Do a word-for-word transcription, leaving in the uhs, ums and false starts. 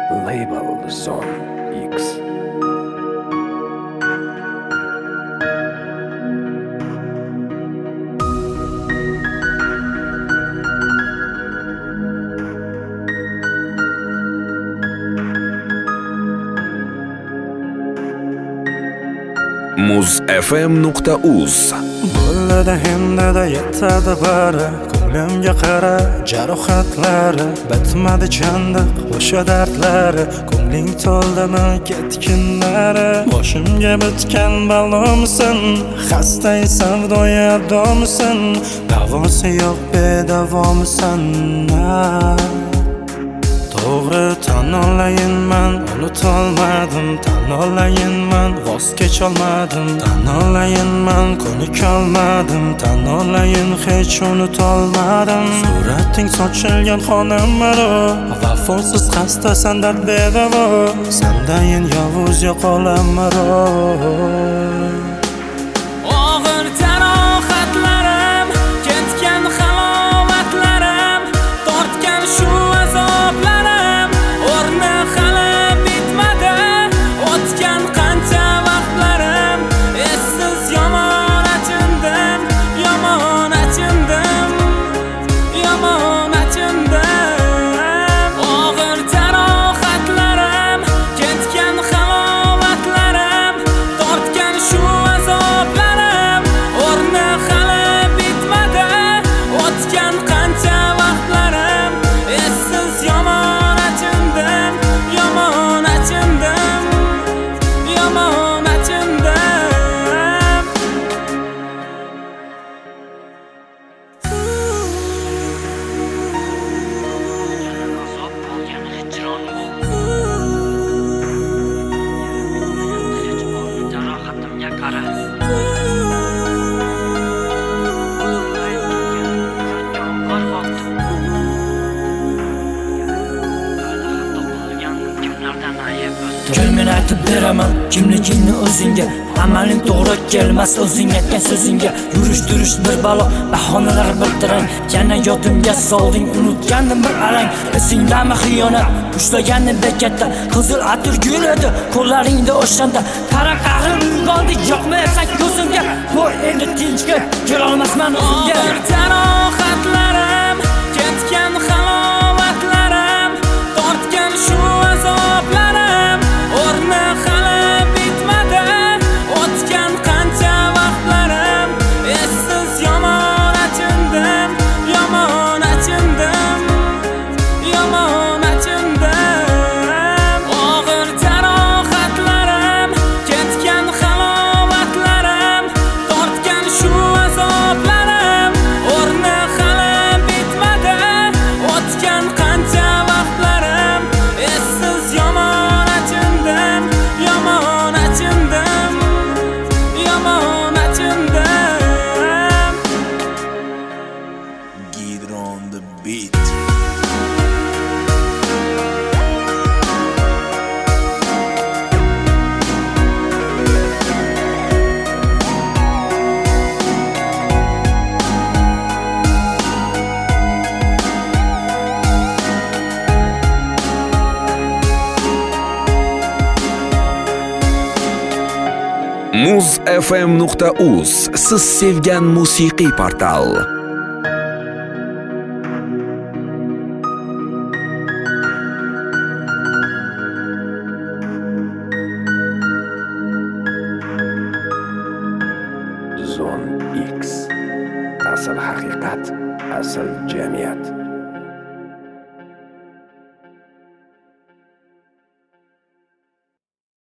Label Zone X. muz f m nuqta uz Bo'ladi hindida yetadi bari, ko'nglimga qara jarohatlari, bitmadi chandiq o'sha dardlari, ko'ngling to'ldimi ketkinlari, boshimga bitgan balomisan, xastai savdoya abdomisan, davosi yo'q bedavomisan. To'g'ri tan olayinman, unutolmadim, tan olayinman, voz kecholmadim, tan olayinman, ko'nikolmadim, tan olayin hech unutolmadim. Surating sochilgan xonam maro, vafosiz xastasan dard bedavo, sandayin yovuz yo'q olam maro. Og'ir jarohatlarim, ketgan halovatlarim, tortgan shu azoblarim, o'rni hali bitmadi, o'tgan qancha vaqtlarim, essiz yomon achindim, yomon achindim, yomon achindim. Og'ir jarohatlarim, ketgan halovatlarim, tortgan shu azoblarim, o'rni hali bitmadi, o'tgan qancha vaqtlarim, essiz yomon achindim, yomon achindim, yomon achindim. Azob bo'lgan hijron jarohatimga qara. Yomg'ir vaqti. Hatto bo'lgan kunlardan ayib o'tdim. Kelmeni aytib beraman kimligingni o'zingga, amaling to'g'ri kelmas o'zing aytgan so'zingga. Yurish turish bir balo, bahonalar biltirang, yana yodimga solding unutgandim bir arang. Esingdami xiyonat, ushlagandim bekatda, qizil atir gul edi qo'llaringda o'shanda. Qara qahrim uyg'ondi, yoqmaysan ko'zimga, qo'y endi tinchga kelolmasman o'zimga. Og'ir jarohatlarim, ketgan halovatlarim, tortgan shu azoblarim, o'rni hali bitmadi, o'tgan qancha vaqtlarim, essiz yomon achindim, yomon achindim, yomon achindim. Og'ir jarohatlarim, ketgan halovatlarim, tortgan shu azoblarim, o'rni hali bitmadi, o'tgan qancha vaqtlarim, essiz yomon achindim, yomon achindim, yomon achindim. Get on the beat. muz f m nuqta uz siz sevgan musiqiy portal. Zone X. Asl haqiqat, asl jamiyat.